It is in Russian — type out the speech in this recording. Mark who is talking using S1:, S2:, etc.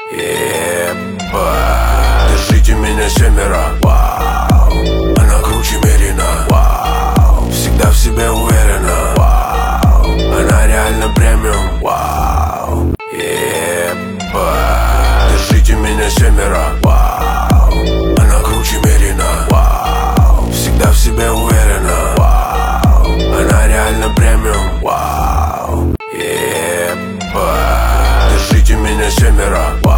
S1: Держите меня семеро. Вау. Она круче Мерина. Вау. Всегда в себе уверена. Вау. Она реально премиум. Вау. Держите меня семеро. Вау. Она круче Мерина. Вау. Всегда в себе уверена. Вау. Она реально премиум. Вау. Держите меня семеро.